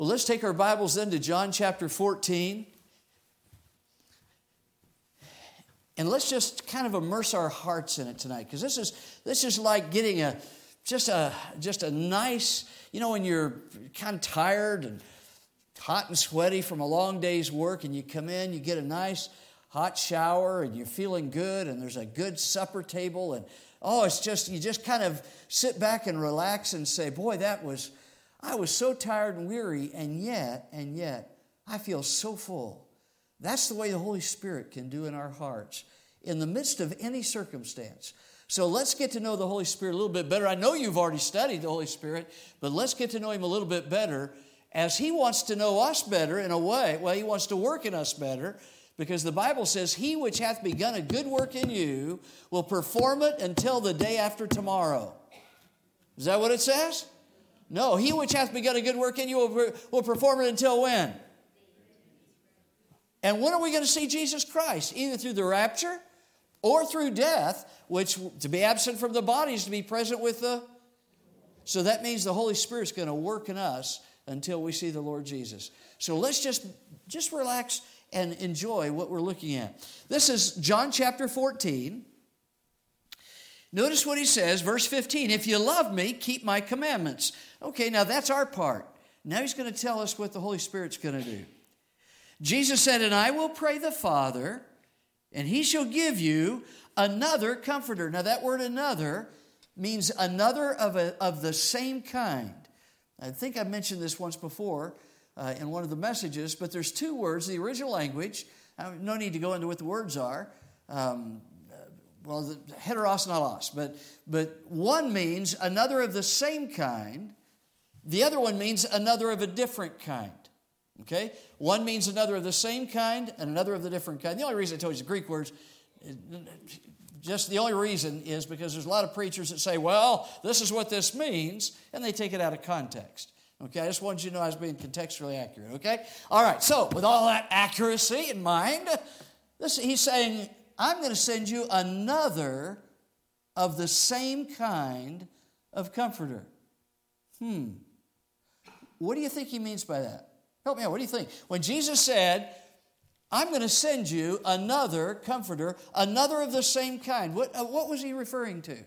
Well, let's take our Bibles then to John chapter 14. And let's just kind of immerse our hearts in it tonight, because this is like getting just a nice, when you're kind of tired and hot and sweaty from a long day's work, and you come in, you get a nice hot shower, and you're feeling good, and there's a good supper table, and you just kind of sit back and relax and say, boy, I was so tired and weary, and yet, I feel so full. That's the way the Holy Spirit can do in our hearts in the midst of any circumstance. So let's get to know the Holy Spirit a little bit better. I know you've already studied the Holy Spirit, but let's get to know Him a little bit better as He wants to know us better in a way. Well, He wants to work in us better, because the Bible says, He which hath begun a good work in you will perform it until the day after tomorrow. Is that what it says? No, He which hath begun a good work in you will perform it until when? And when are we going to see Jesus Christ? Either through the rapture or through death, which to be absent from the body is to be present with the... So that means the Holy Spirit's going to work in us until we see the Lord Jesus. So let's just relax and enjoy what we're looking at. This is John chapter 14. Notice what He says, verse 15. If you love me, keep my commandments. Okay, now that's our part. Now He's going to tell us what the Holy Spirit's going to do. Jesus said, and I will pray the Father, and He shall give you another comforter. Now that word another means another of the same kind. I think I mentioned this once before in one of the messages, but there's two words, the original language. No need to go into what the words are. Heteros and allos. But one means another of the same kind. The other one means another of a different kind. Okay? One means another of the same kind and another of the different kind. The only reason I told you the Greek words, just the only reason is because there's a lot of preachers that say, well, this is what this means, and they take it out of context. Okay? I just wanted you to know I was being contextually accurate. Okay? All right. So, with all that accuracy in mind, He's saying, I'm going to send you another of the same kind of comforter. What do you think He means by that? Help me out. What do you think? When Jesus said, I'm going to send you another comforter, another of the same kind, what was He referring to?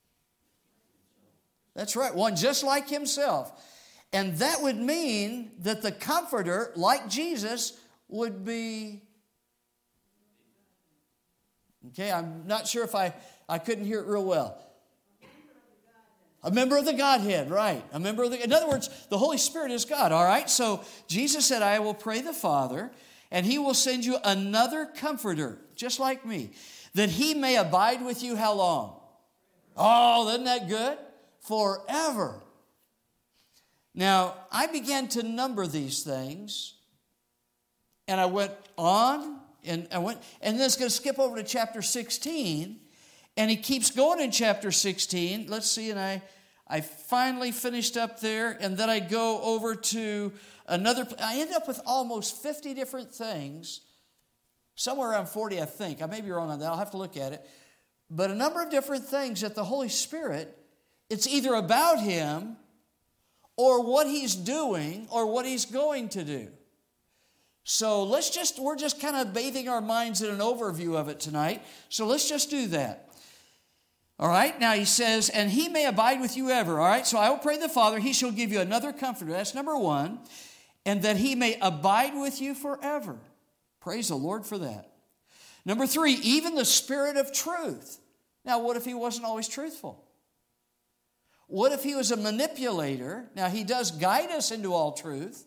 That's right, one just like Himself. And that would mean that the comforter, like Jesus, would be... Okay, I'm not sure if I couldn't hear it real well. A member of the Godhead, right. In other words, the Holy Spirit is God, all right? So Jesus said, I will pray the Father, and He will send you another comforter, just like me, that He may abide with you how long? Oh, isn't that good? Forever. Now, I began to number these things, and I went on, and then it's going to skip over to chapter 16, and He keeps going in chapter 16. Let's see, and I finally finished up there, and then I go over to another. I end up with almost 50 different things, somewhere around 40, I think. I may be wrong on that. I'll have to look at it. But a number of different things that the Holy Spirit, it's either about Him or what He's doing or what He's going to do. So we're just kind of bathing our minds in an overview of it tonight. So let's just do that. All right, now He says, and He may abide with you ever. All right, so I will pray the Father, He shall give you another comforter. That's number one. And that He may abide with you forever. Praise the Lord for that. Number three, even the Spirit of truth. Now, what if He wasn't always truthful? What if He was a manipulator? Now, He does guide us into all truth,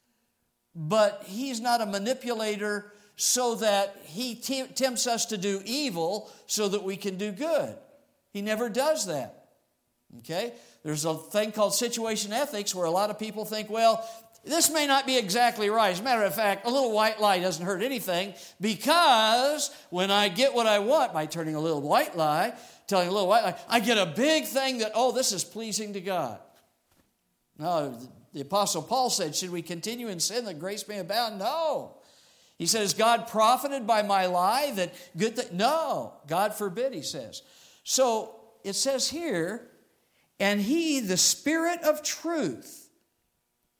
but He's not a manipulator so that He tempts us to do evil so that we can do good. He never does that. Okay? There's a thing called situation ethics where a lot of people think, well, this may not be exactly right. As a matter of fact, a little white lie doesn't hurt anything, because when I get what I want by telling a little white lie, I get a big thing that, this is pleasing to God. No, the Apostle Paul said, should we continue in sin that grace may abound? No. He says, God profited by my lie that good thing? No, God forbid, he says. So it says here, and He, the Spirit of truth,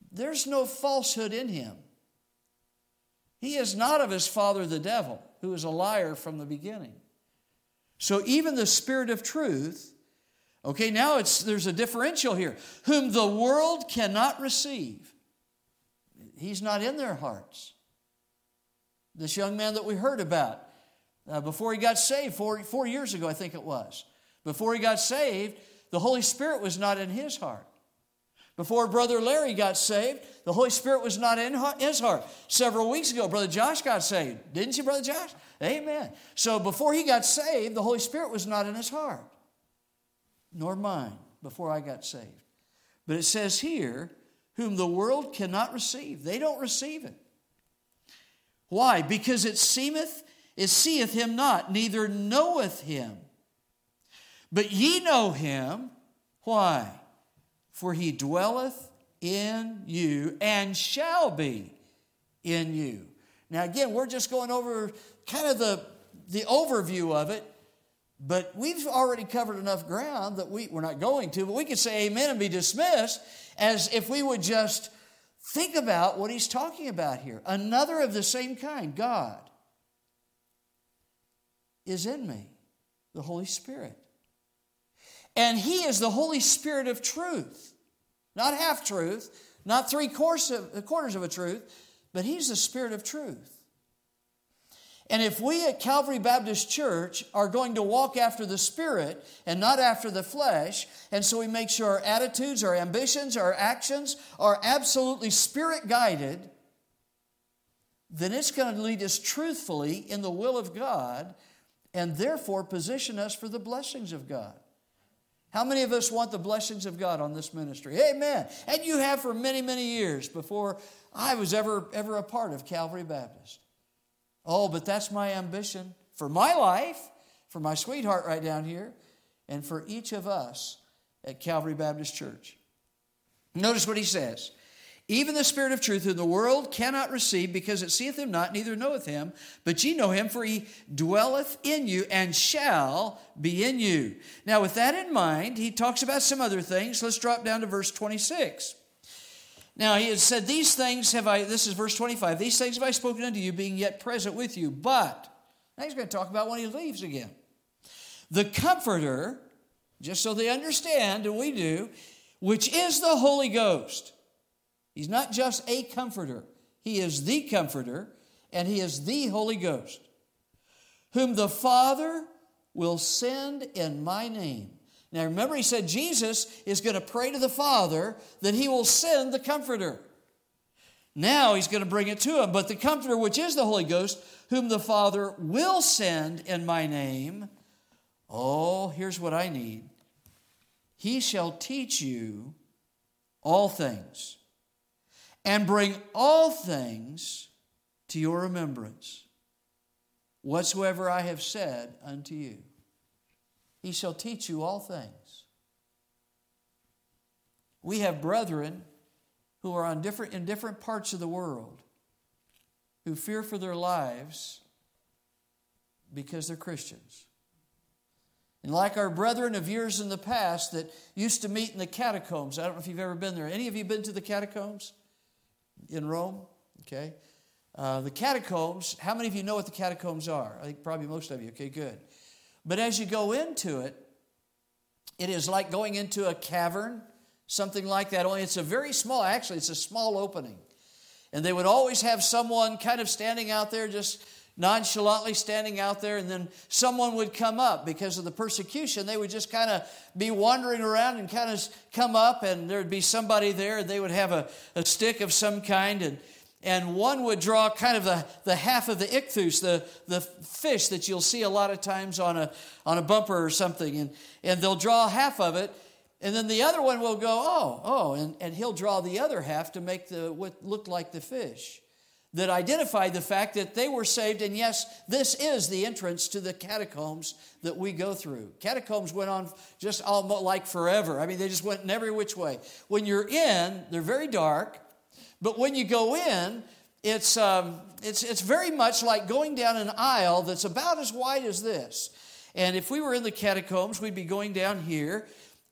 there's no falsehood in him. He is not of his father the devil, who is a liar from the beginning. So even the Spirit of truth, okay, now there's a differential here. Whom the world cannot receive. He's not in their hearts. This young man that we heard about, before he got saved, 4 years ago I think it was. Before he got saved, the Holy Spirit was not in his heart. Before Brother Larry got saved, the Holy Spirit was not in his heart. Several weeks ago, Brother Josh got saved. Didn't you, Brother Josh? Amen. So before he got saved, the Holy Spirit was not in his heart. Nor mine, before I got saved. But it says here, whom the world cannot receive. They don't receive it. Why? Because it seeth him not, neither knoweth him. But ye know him. Why? For he dwelleth in you and shall be in you. Now again, we're just going over kind of the overview of it, but we've already covered enough ground that we're not going to, but we could say amen and be dismissed as if we would just think about what he's talking about here. Another of the same kind, God, is in me, the Holy Spirit. And he is the Holy Spirit of truth. Not half-truth, not three-quarters of a truth, but he's the Spirit of truth. And if we at Calvary Baptist Church are going to walk after the Spirit and not after the flesh, and so we make sure our attitudes, our ambitions, our actions are absolutely Spirit-guided, then it's going to lead us truthfully in the will of God and therefore position us for the blessings of God. How many of us want the blessings of God on this ministry? Amen. And you have for many, many years before I was ever a part of Calvary Baptist. Oh, but that's my ambition for my life, for my sweetheart right down here, and for each of us at Calvary Baptist Church. Notice what he says. Even the Spirit of truth whom the world cannot receive, because it seeth him not, neither knoweth him. But ye know him, for he dwelleth in you and shall be in you. Now with that in mind, he talks about some other things. Let's drop down to verse 26. Now he has said, these things have I, this is verse 25, these things have I spoken unto you, being yet present with you. But, now he's going to talk about when he leaves again. The Comforter, just so they understand, and we do, which is the Holy Ghost. He's not just a comforter. He is the Comforter, and he is the Holy Ghost, whom the Father will send in my name. Now remember, he said Jesus is going to pray to the Father that he will send the Comforter. Now he's going to bring it to him. But the Comforter, which is the Holy Ghost, whom the Father will send in my name, oh, here's what I need. He shall teach you all things and bring all things to your remembrance, whatsoever I have said unto you. He shall teach you all things. We have brethren who are in different parts of the world who fear for their lives because they're Christians. And like our brethren of years in the past that used to meet in the catacombs. I don't know if you've ever been there. Any of you been to the catacombs in Rome? Okay. The catacombs, how many of you know what the catacombs are? I think probably most of you. Okay, good. But as you go into it, it is like going into a cavern, something like that. Only it's a very small, actually it's a small opening. And they would always have someone kind of standing out there, just nonchalantly standing out there, and then someone would come up because of the persecution. They would just kind of be wandering around and kind of come up, and there would be somebody there, and they would have a stick of some kind, and one would draw kind of the half of the ichthus, the fish that you'll see a lot of times on a bumper or something, and they'll draw half of it, and then the other one will go, and he'll draw the other half to make what looked like the fish that identified the fact that they were saved, and yes, this is the entrance to the catacombs that we go through. Catacombs went on just almost like forever. I mean, they just went in every which way. When you're in, they're very dark. But when you go in, it's very much like going down an aisle that's about as wide as this. And if we were in the catacombs, we'd be going down here.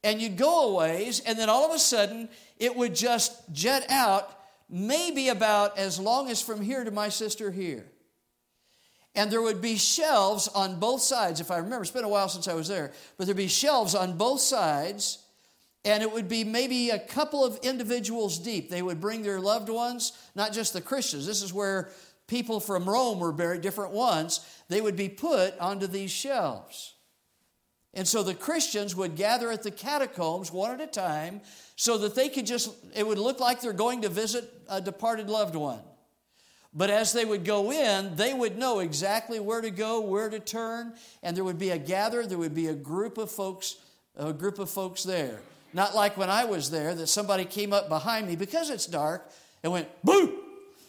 and you'd go a ways, and then all of a sudden, it would just jet out maybe about as long as from here to my sister here. And there would be shelves on both sides, if I remember. It's been a while since I was there. But there'd be shelves on both sides, and it would be maybe a couple of individuals deep. They would bring their loved ones, not just the Christians. This is where people from Rome were buried, different ones. They would be put onto these shelves. And so the Christians would gather at the catacombs one at a time so that they could it would look like they're going to visit a departed loved one. But as they would go in, they would know exactly where to go, where to turn, and there would be there would be a group of folks there. Not like when I was there, that somebody came up behind me because it's dark and went, boo!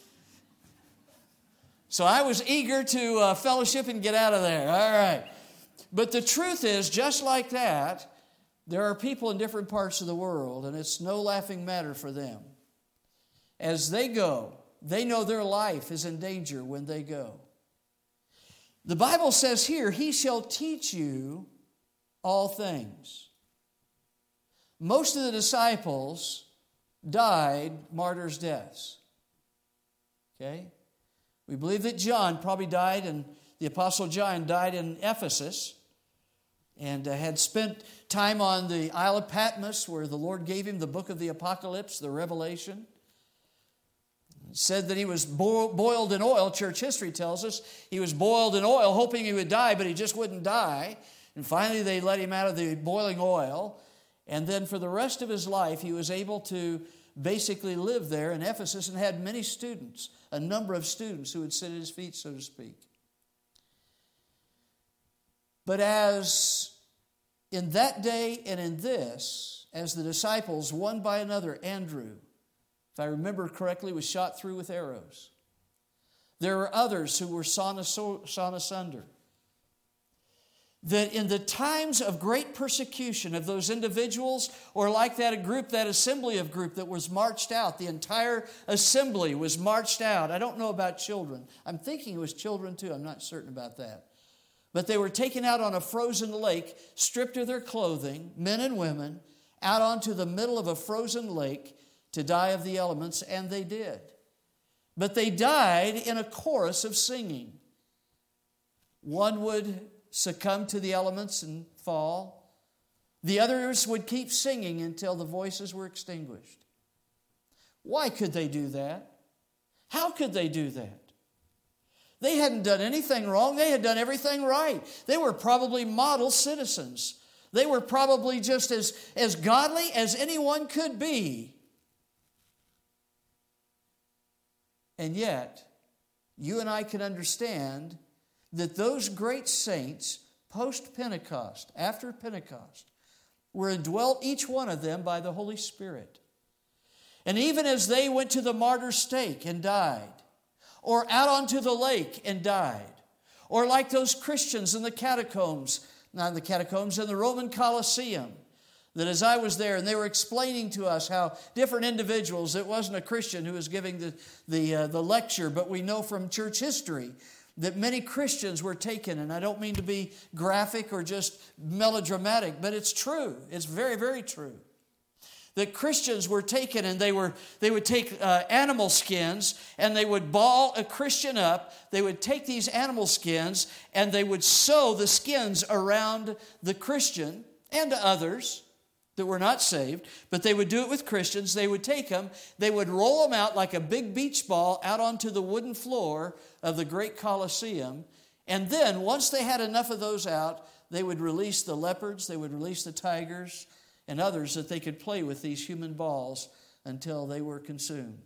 So I was eager to fellowship and get out of there. All right. But the truth is, just like that, there are people in different parts of the world, and it's no laughing matter for them. As they go, they know their life is in danger when they go. The Bible says here, He shall teach you all things. Most of the disciples died martyrs' deaths. Okay? We believe that John probably died, and the Apostle John died in Ephesus and had spent time on the Isle of Patmos where the Lord gave him the book of the Apocalypse, the Revelation. It said that he was boiled in oil. Church history tells us he was boiled in oil hoping he would die, but he just wouldn't die. And finally they let him out of the boiling oil. And then for the rest of his life he was able to basically live there in Ephesus and had many students, a number of students who would sit at his feet, so to speak. But as in that day and in this, as the disciples, one by another, Andrew, if I remember correctly, was shot through with arrows. There were others who were sawn asunder. That in the times of great persecution of those individuals, or like that group, that assembly of group that was marched out, the entire assembly was marched out. I don't know about children. I'm thinking it was children too. I'm not certain about that. But they were taken out on a frozen lake, stripped of their clothing, men and women, out onto the middle of a frozen lake to die of the elements, and they did. But they died in a chorus of singing. One would succumb to the elements and fall. The others would keep singing until the voices were extinguished. Why could they do that? How could they do that? They hadn't done anything wrong. They had done everything right. They were probably model citizens. They were probably just as godly as anyone could be. And yet, you and I can understand that those great saints, post-Pentecost, after Pentecost, were indwelt, each one of them, by the Holy Spirit. And even as they went to the martyr's stake and died, or out onto the lake and died, or like those Christians in the catacombs, not in the catacombs, in the Roman Colosseum, that as I was there and they were explaining to us how different individuals, it wasn't a Christian who was giving the lecture, but we know from church history that many Christians were taken, and I don't mean to be graphic or just melodramatic, but it's true. It's very, very true. That Christians were taken and they would take animal skins and they would ball a Christian up. They would take these animal skins and they would sew the skins around the Christian and others that were not saved, but they would do it with Christians. They would take them, they would roll them out like a big beach ball out onto the wooden floor of the great Colosseum. And then once they had enough of those out, they would release the leopards, they would release the tigers, and others that they could play with these human balls until they were consumed.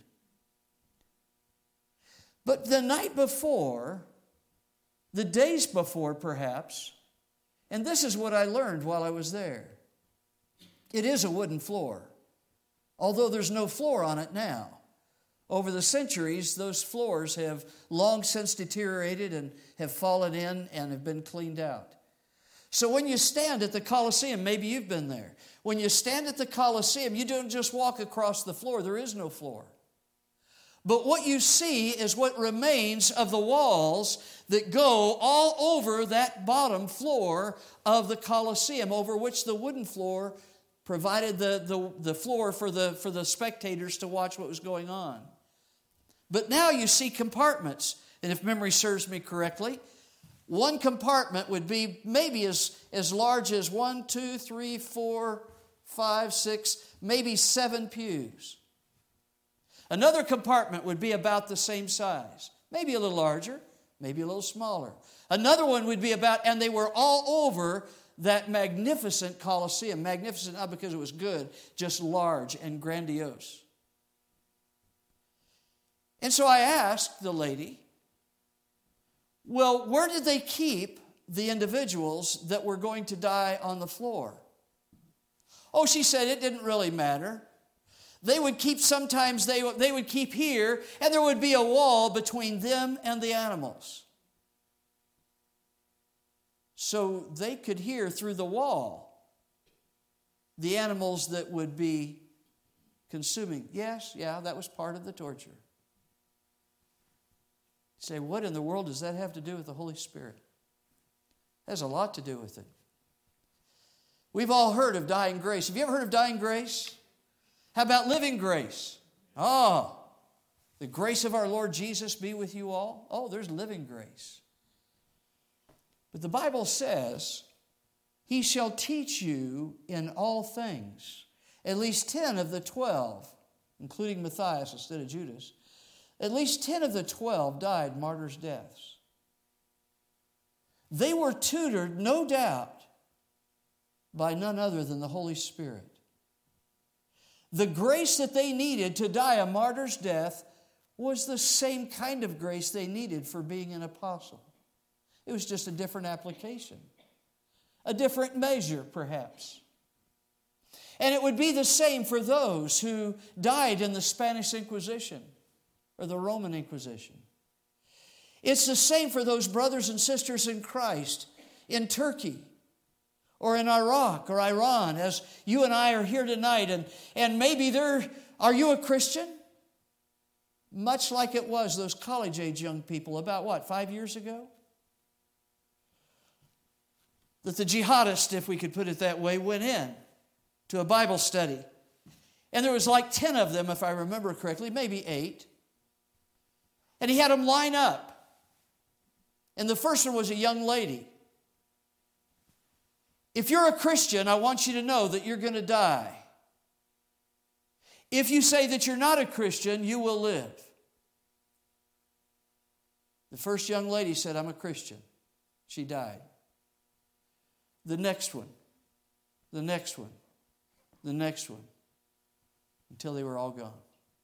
But the night before, the days before perhaps, and this is what I learned while I was there. It is a wooden floor, although there's no floor on it now. Over the centuries, those floors have long since deteriorated and have fallen in and have been cleaned out. So when you stand at the Colosseum, maybe you've been there. When you stand at the Colosseum, you don't just walk across the floor. There is no floor. But what you see is what remains of the walls that go all over that bottom floor of the Colosseum, over which the wooden floor provided the floor for the spectators to watch what was going on. But now you see compartments. And if memory serves me correctly, one compartment would be maybe as large as 1, 2, 3, 4, 5, 6, maybe 7 pews. Another compartment would be about the same size, maybe a little larger, maybe a little smaller. Another one would be about, and they were all over that magnificent Colosseum. Magnificent not because it was good, just large and grandiose. And so I asked the lady, well, where did they keep the individuals that were going to die on the floor? Oh, she said it didn't really matter. They would keep, sometimes they would keep here, and there would be a wall between them and the animals. So they could hear through the wall the animals that would be consuming. Yes, yeah, that was part of the torture. You say, what in the world does that have to do with the Holy Spirit? It has a lot to do with it. We've all heard of dying grace. Have you ever heard of dying grace? How about living grace? Oh, the grace of our Lord Jesus be with you all. Oh, there's living grace. But the Bible says, He shall teach you in all things. At least 10 of the 12, including Matthias instead of Judas, at least 10 of the 12 died martyrs' deaths. They were tutored, no doubt, by none other than the Holy Spirit. The grace that they needed to die a martyr's death was the same kind of grace they needed for being an apostle. It was just a different application, a different measure, perhaps. And it would be the same for those who died in the Spanish Inquisition or the Roman Inquisition. It's the same for those brothers and sisters in Christ in Turkey or in Iraq or Iran, as you and I are here tonight. And maybe are you a Christian? Much like it was those college-age young people about 5 years ago? That the jihadists, if we could put it that way, went in to a Bible study. And there was like 10 of them, if I remember correctly, maybe 8. And he had them line up. And the first one was a young lady. If you're a Christian, I want you to know that you're going to die. If you say that you're not a Christian, you will live. The first young lady said, I'm a Christian. She died. The next one, the next one, the next one, until they were all gone.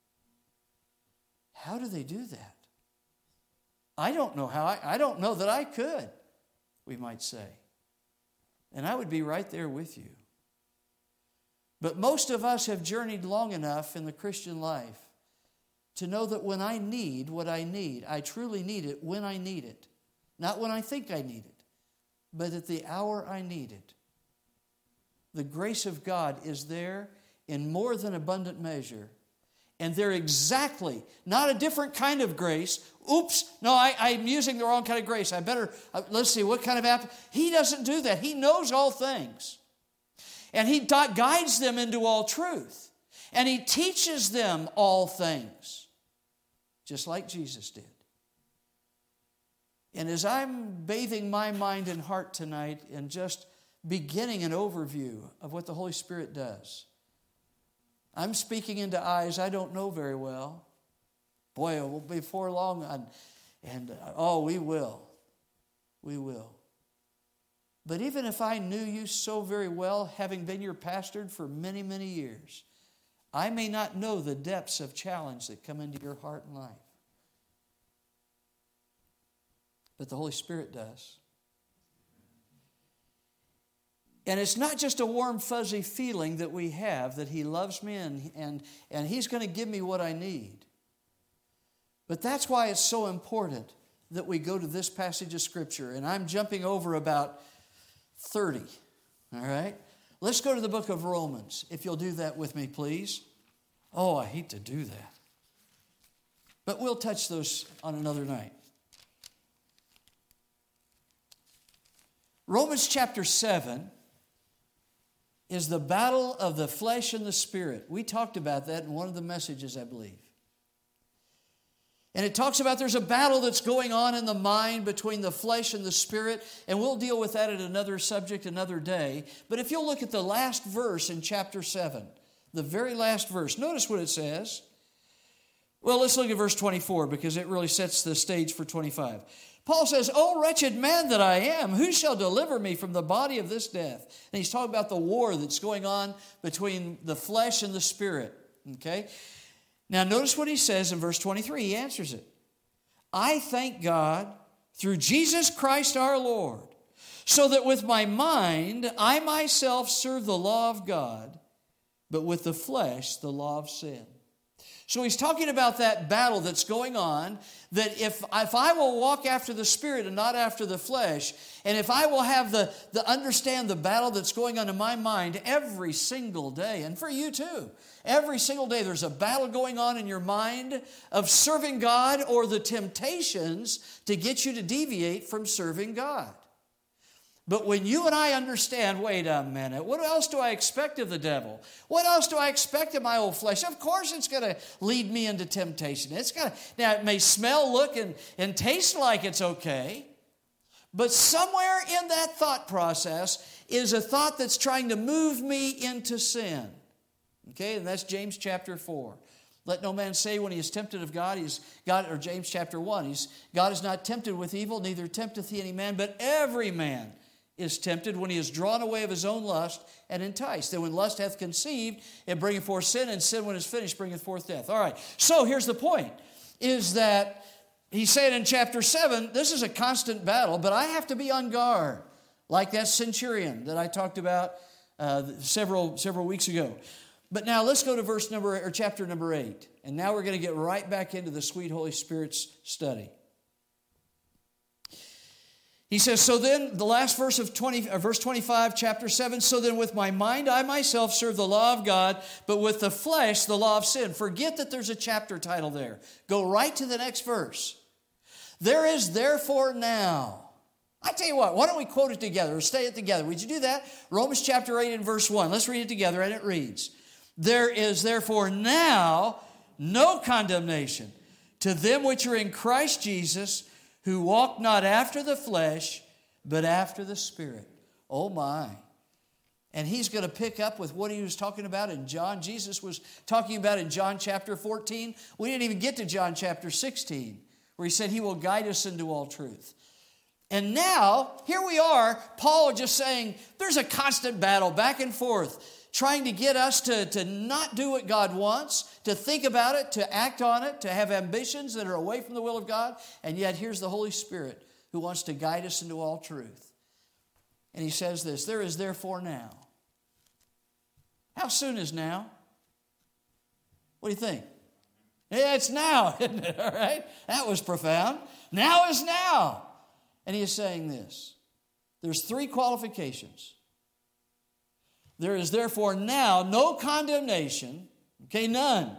How do they do that? I don't know how. I don't know that I could, we might say. And I would be right there with you. But most of us have journeyed long enough in the Christian life to know that when I need what I need, I truly need it when I need it. Not when I think I need it, but at the hour I need it. The grace of God is there in more than abundant measure. And they're exactly, not a different kind of grace. Oops, no, I'm using the wrong kind of grace. I better, let's see, what kind of app? He doesn't do that. He knows all things. And He guides them into all truth. And He teaches them all things, just like Jesus did. And as I'm bathing my mind and heart tonight and just beginning an overview of what the Holy Spirit does, I'm speaking into eyes I don't know very well. Boy, it will be before long, we will. We will. But even if I knew you so very well, having been your pastor for many, many years, I may not know the depths of challenge that come into your heart and life. But the Holy Spirit does. And it's not just a warm, fuzzy feeling that we have that He loves me and He's going to give me what I need. But that's why it's so important that we go to this passage of Scripture. And I'm jumping over about 30, all right? Let's go to the book of Romans, if you'll do that with me, please. Oh, I hate to do that. But we'll touch those on another night. Romans chapter 7. is the battle of the flesh and the spirit. We talked about that in one of the messages, I believe. And it talks about there's a battle that's going on in the mind between the flesh and the spirit, and we'll deal with that at another subject another day. But if you'll look at the last verse in chapter 7, the very last verse, notice what it says. Well, let's look at verse 24 because it really sets the stage for 25. Paul says, "O wretched man that I am, who shall deliver me from the body of this death?" And he's talking about the war that's going on between the flesh and the spirit. Okay? Now, notice what he says in verse 23. He answers it. "I thank God through Jesus Christ our Lord, so that with my mind I myself serve the law of God, but with the flesh the law of sin." So he's talking about that battle that's going on, that if I will walk after the Spirit and not after the flesh, and if I will have the understand the battle that's going on in my mind every single day, and for you too, every single day there's a battle going on in your mind of serving God or the temptations to get you to deviate from serving God. But when you and I understand, wait a minute, what else do I expect of the devil? What else do I expect of my old flesh? Of course it's going to lead me into temptation. Now it may smell, look, and taste like it's okay, but somewhere in that thought process is a thought that's trying to move me into sin. Okay, and that's James chapter 4. Let no man say when he is tempted of God, or James chapter 1, God is not tempted with evil, neither tempteth he any man, but every man is tempted when he is drawn away of his own lust and enticed. Then when lust hath conceived, it bringeth forth sin, and sin when it is finished bringeth forth death. All right, so here's the point, is that he's saying in chapter 7, this is a constant battle, but I have to be on guard, like that centurion that I talked about several weeks ago. But now let's go to chapter number 8, and now we're going to get right back into the sweet Holy Spirit's study. He says, so then, the last verse of verse 25, chapter 7, "So then with my mind I myself serve the law of God, but with the flesh the law of sin." Forget that there's a chapter title there. Go right to the next verse. "There is therefore now." I tell you what, why don't we quote it together or say it together? Would you do that? Romans chapter 8 and verse 1. Let's read it together, and it reads, "There is therefore now no condemnation to them which are in Christ Jesus, who walk not after the flesh, but after the Spirit." Oh my. And he's going to pick up with what he was talking about in John. Jesus was talking about in John chapter 14. We didn't even get to John chapter 16, where he said he will guide us into all truth. And now, here we are, Paul just saying there's a constant battle back and forth, trying to get us to not do what God wants, to think about it, to act on it, to have ambitions that are away from the will of God. And yet here's the Holy Spirit who wants to guide us into all truth. And he says this, "There is therefore now." How soon is now? What do you think? Yeah, it's now, isn't it? All right? That was profound. Now is now. And he is saying this. There's 3 qualifications. There is therefore now no condemnation, okay, none,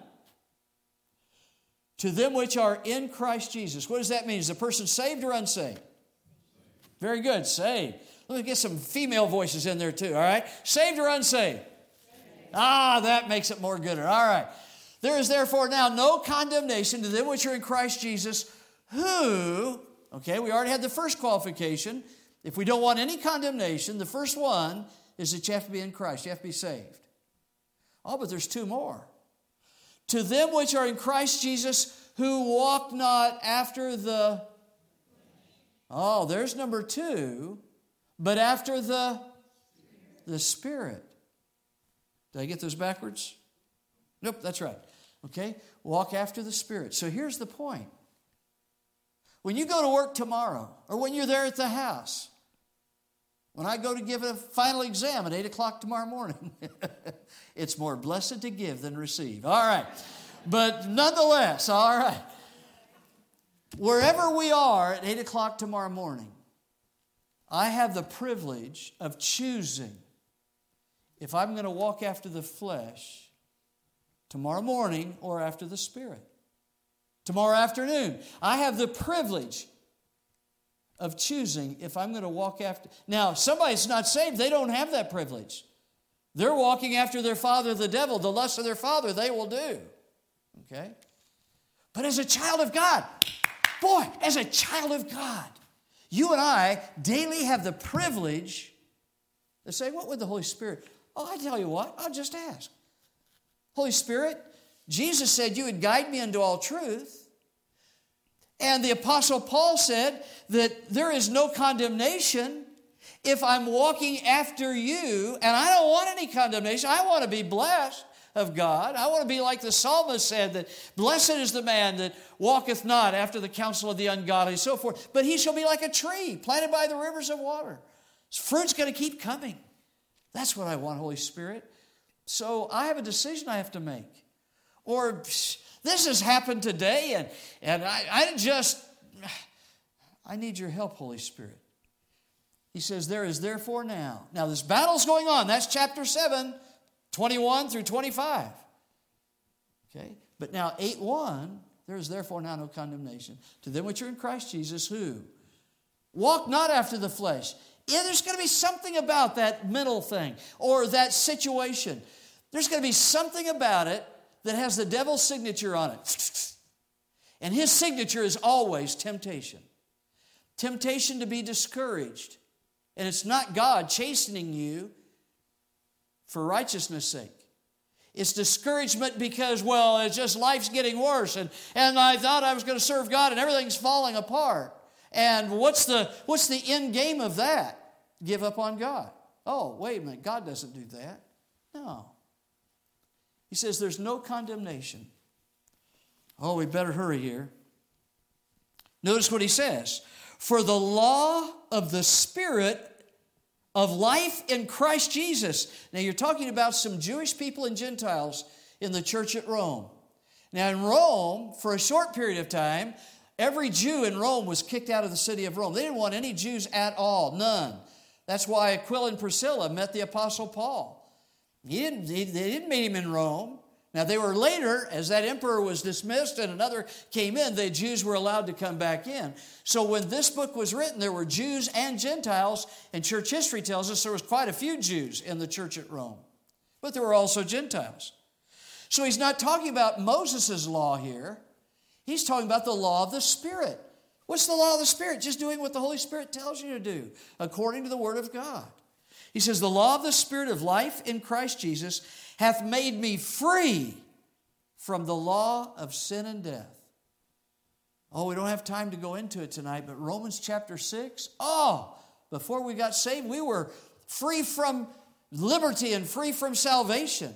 to them which are in Christ Jesus. What does that mean? Is the person saved or unsaved? Very good, saved. Let me get some female voices in there too, all right? Saved or unsaved? Saved. That makes it more gooder. All right. "There is therefore now no condemnation to them which are in Christ Jesus, who," okay, we already had the first qualification. If we don't want any condemnation, the first one is that you have to be in Christ. You have to be saved. Oh, but there's 2 more. "To them which are in Christ Jesus, who walk not after the..." Oh, there's number 2. "But after the Spirit." Did I get those backwards? Nope, that's right. Okay, walk after the Spirit. So here's the point. When you go to work tomorrow, or when you're there at the house, when I go to give a final exam at 8 o'clock tomorrow morning, it's more blessed to give than receive. All right. But nonetheless, all right. Wherever we are at 8 o'clock tomorrow morning, I have the privilege of choosing if I'm going to walk after the flesh tomorrow morning or after the Spirit. Tomorrow afternoon, I have the privilege of choosing if I'm going to walk after. Now, if somebody's not saved, they don't have that privilege. They're walking after their father, the devil. The lust of their father they will do. Okay? But as a child of God, boy, as a child of God, you and I daily have the privilege to say, what would the Holy Spirit? Oh, I tell you what, I'll just ask. Holy Spirit, Jesus said you would guide me into all truth. And the Apostle Paul said that there is no condemnation if I'm walking after you, and I don't want any condemnation. I want to be blessed of God. I want to be like the psalmist said, that blessed is the man that walketh not after the counsel of the ungodly, and so forth. But he shall be like a tree planted by the rivers of water. His fruit's going to keep coming. That's what I want, Holy Spirit. So I have a decision I have to make. Or this has happened today, and I need your help, Holy Spirit. He says, there is therefore now. Now this battle's going on. That's chapter 7, 21 through 25. Okay? But now 8:1, there is therefore now no condemnation to them which are in Christ Jesus, who walk not after the flesh. Yeah, there's going to be something about that mental thing or that situation. There's going to be something about it that has the devil's signature on it. And his signature is always temptation. Temptation to be discouraged. And it's not God chastening you for righteousness' sake. It's discouragement because, well, it's just life's getting worse. And I thought I was going to serve God and everything's falling apart. And what's the end game of that? Give up on God. Oh, wait a minute. God doesn't do that. No. He says there's no condemnation. Oh, we better hurry here. Notice what he says. For the law of the Spirit of life in Christ Jesus. Now you're talking about some Jewish people and Gentiles in the church at Rome. Now in Rome, for a short period of time, every Jew in Rome was kicked out of the city of Rome. They didn't want any Jews at all, none. That's why Aquila and Priscilla met the Apostle Paul. They didn't meet him in Rome. Now they were later, as that emperor was dismissed and another came in, the Jews were allowed to come back in. So when this book was written, there were Jews and Gentiles, and church history tells us there was quite a few Jews in the church at Rome. But there were also Gentiles. So he's not talking about Moses' law here. He's talking about the law of the Spirit. What's the law of the Spirit? Just doing what the Holy Spirit tells you to do, according to the Word of God. He says, the law of the Spirit of life in Christ Jesus hath made me free from the law of sin and death. Oh, we don't have time to go into it tonight, but Romans chapter 6, before we got saved, we were free from liberty and free from salvation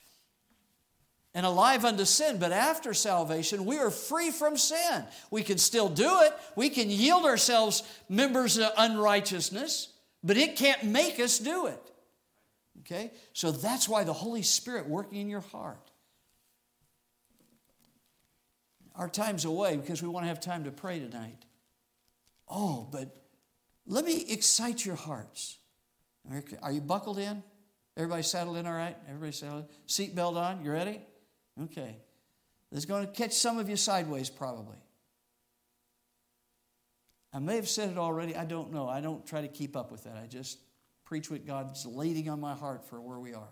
and alive unto sin. But after salvation, we are free from sin. We can still do it. We can yield ourselves members of unrighteousness, but it can't make us do it. Okay? So that's why the Holy Spirit working in your heart. Our time's away because we want to have time to pray tonight. Oh, but let me excite your hearts. Are you buckled in? Everybody settled in all right? Everybody settled in? Seatbelt on? You ready? Okay. This is going to catch some of you sideways probably. I may have said it already. I don't know. I don't try to keep up with that. I just preach what God's laying on my heart for where we are.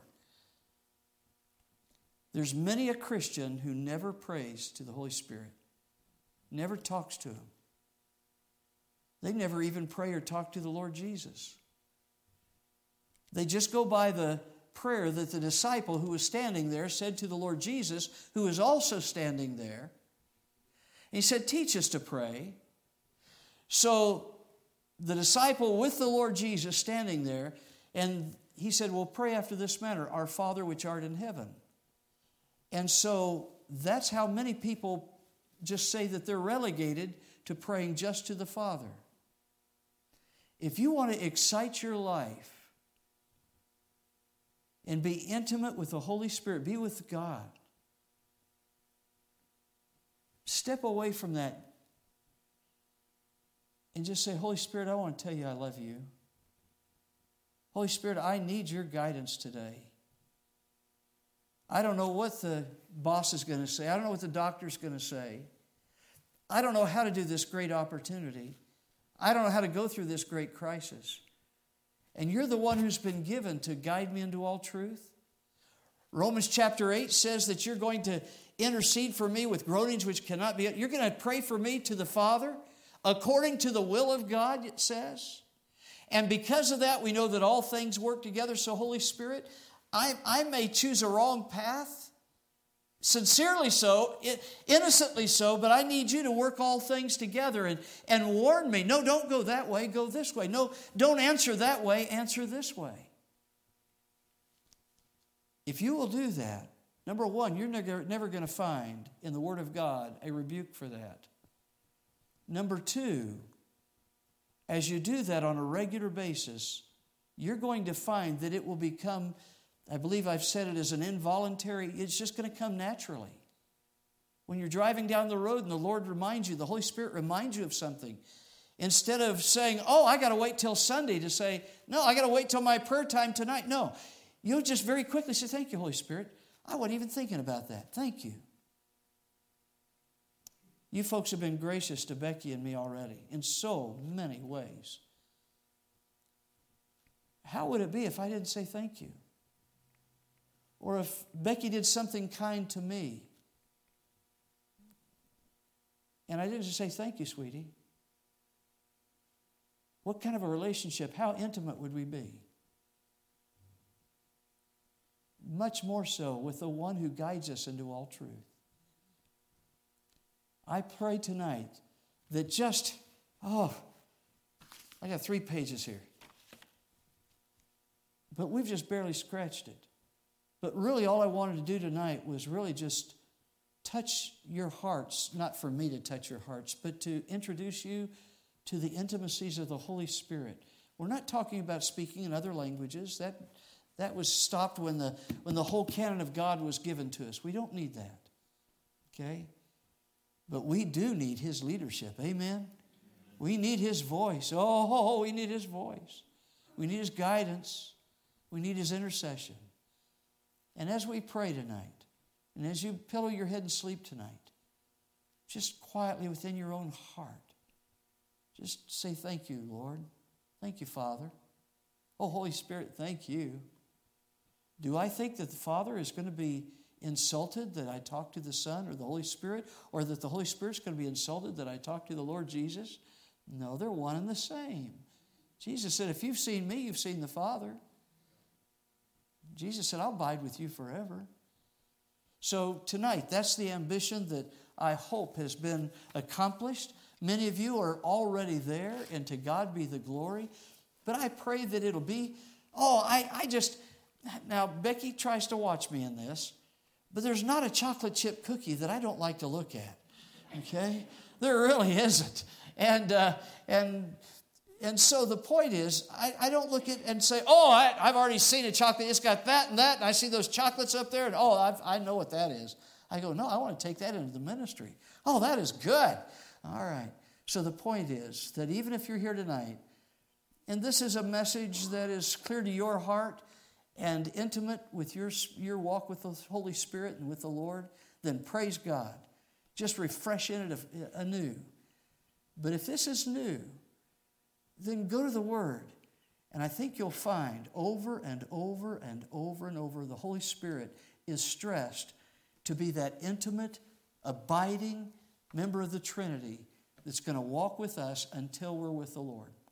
There's many a Christian who never prays to the Holy Spirit, never talks to Him. They never even pray or talk to the Lord Jesus. They just go by the prayer that the disciple who was standing there said to the Lord Jesus, who was also standing there. He said, teach us to pray. So the disciple with the Lord Jesus standing there, and he said, well, pray after this manner, our Father which art in heaven. And so that's how many people just say that they're relegated to praying just to the Father. If you want to excite your life and be intimate with the Holy Spirit, be with God, step away from that and just say, Holy Spirit, I want to tell you I love you. Holy Spirit, I need your guidance today. I don't know what the boss is going to say. I don't know what the doctor's going to say. I don't know how to do this great opportunity. I don't know how to go through this great crisis. And you're the one who's been given to guide me into all truth. Romans chapter 8 says that you're going to intercede for me with groanings which cannot be. You're going to pray for me to the Father according to the will of God, it says. And because of that, we know that all things work together. So Holy Spirit, I may choose a wrong path, sincerely so, innocently so, but I need you to work all things together and warn me. No, don't go that way, go this way. No, don't answer that way, answer this way. If you will do that, number one, you're never going to find in the Word of God a rebuke for that. Number two, as you do that on a regular basis, you're going to find that it will become, I believe I've said it as an involuntary, it's just going to come naturally. When you're driving down the road and the Lord reminds you, the Holy Spirit reminds you of something, instead of saying, oh, I got to wait till Sunday to say, no, I got to wait till my prayer time tonight. No, you'll just very quickly say, thank you, Holy Spirit. I wasn't even thinking about that. Thank you. You folks have been gracious to Becky and me already in so many ways. How would it be if I didn't say thank you? Or if Becky did something kind to me and I didn't just say thank you, sweetie? What kind of a relationship, how intimate would we be? Much more so with the one who guides us into all truth. I pray tonight that I got 3 pages here. But we've just barely scratched it. But really all I wanted to do tonight was really just touch your hearts, not for me to touch your hearts, but to introduce you to the intimacies of the Holy Spirit. We're not talking about speaking in other languages. That was stopped when the whole canon of God was given to us. We don't need that. Okay? But we do need His leadership. Amen? We need His voice. Oh, we need His voice. We need His guidance. We need His intercession. And as we pray tonight, and as you pillow your head and sleep tonight, just quietly within your own heart, just say, thank you, Lord. Thank you, Father. Oh, Holy Spirit, thank you. Do I think that the Father is going to be insulted that I talk to the Son or the Holy Spirit, or that the Holy Spirit's going to be insulted that I talk to the Lord Jesus? No, they're one and the same. Jesus said, if you've seen me, you've seen the Father. Jesus said, I'll abide with you forever. So tonight, that's the ambition that I hope has been accomplished. Many of you are already there, and to God be the glory. But I pray that it'll be, now Becky tries to watch me in this, but there's not a chocolate chip cookie that I don't like to look at, okay? There really isn't. And so the point is, I don't look at and say, I've already seen a chocolate. It's got that and that, and I see those chocolates up there, and I know what that is. I go, no, I want to take that into the ministry. Oh, that is good. All right. So the point is that even if you're here tonight, and this is a message that is clear to your heart and intimate with your walk with the Holy Spirit and with the Lord, then praise God. Just refreshing it anew. But if this is new, then go to the Word. And I think you'll find over and over and over and over the Holy Spirit is stressed to be that intimate, abiding member of the Trinity that's going to walk with us until we're with the Lord.